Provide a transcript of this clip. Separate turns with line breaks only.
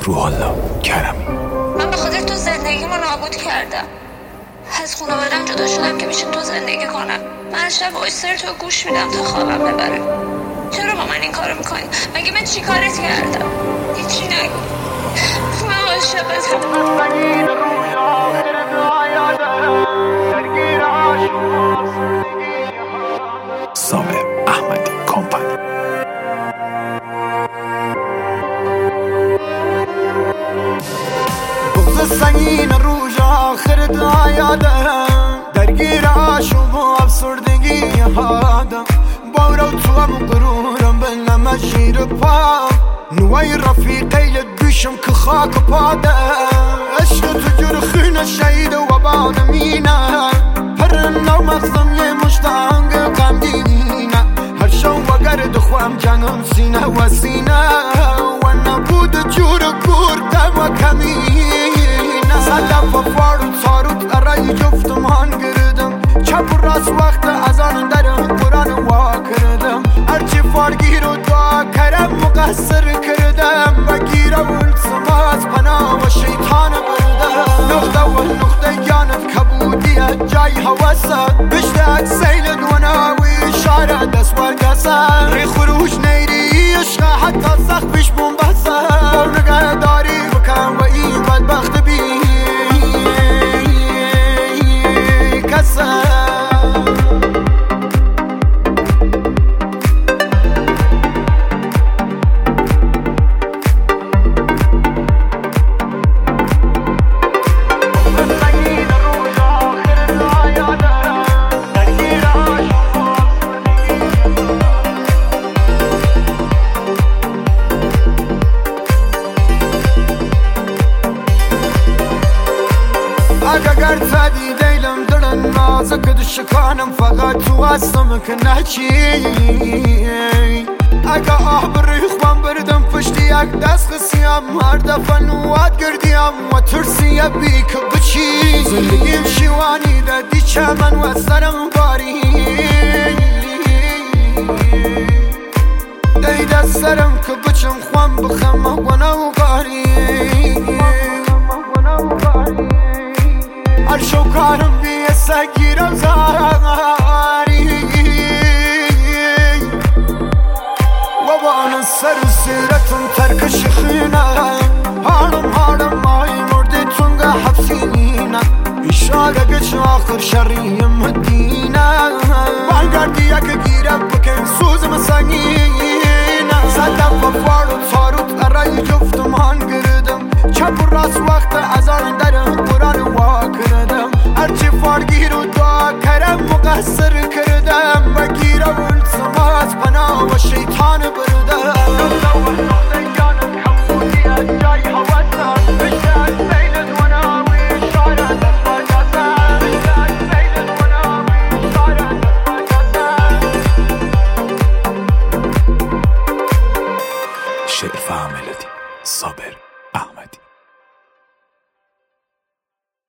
روح الله کرمی.
من به خاطر تو زندگیمو نابود کردم، از خانواده‌ام جدا شدم که بشه تو زندگی کنم. من شب وایسر تو گوش میدم تا خوابم ببره. چرا با من این کارو میکنی؟ مگه من چی کارت کردم؟ هیچی نگو. من عاشقتم.
سامر احمدی کمپانی.
بغض سنگین روز آخر دایادم، درگیر عاشق و افسردگی آدم. بارو تو هم غرورم بلم شیر پا، نوای رفیقی گوشم که خاک پادم. عشق تو جور خونه شهید و بانمینه، پر نو مغزم یه مشتانگ غمگینه. هر شو وگرد خوام جنم سینه و سینه، و نبود جور کردم و کمینه. صدف و فارو تاروت ارای جفتمان گردم، چپ و راست وقت از آن در قرآن وا کردم. هرچی فارگیر و دعا کرم مقصر کردم، بگیر اول سماز پناه و شیطان بردم. نقطه و نقطه جانت کبودیت جای حواست، بشتاق سیل دوناوی شاره دست و دست. ری خروش نیری عشق حتی سخت پیش بومبست، با نگه داری بکن و این بدبخت بی کسد. اگر تدی دیلم درن نازک دشکانم، فقط تو هستم که نچی. اگه آه بریخوام بردم پشتی یک دست خسیم، هر دفعه نوات گردیم و ترسی بی که بچی. زندگیم شیوانی دادی چمن و سرم باری، دیده سرم که بچم خوام بخم و نوگاری. هر شو کارم بیه سگیرم زاری، و با آن سر سیرتون ترکش خینم. هارم مای مردی تونگه حبسینم، اشاره گچ آخر شریم مدینه. برگردی یک گیرم بکن سوزم سنگینم. صدف و فارو تاروت ارای جفتمان گردم، چپ و راست وقت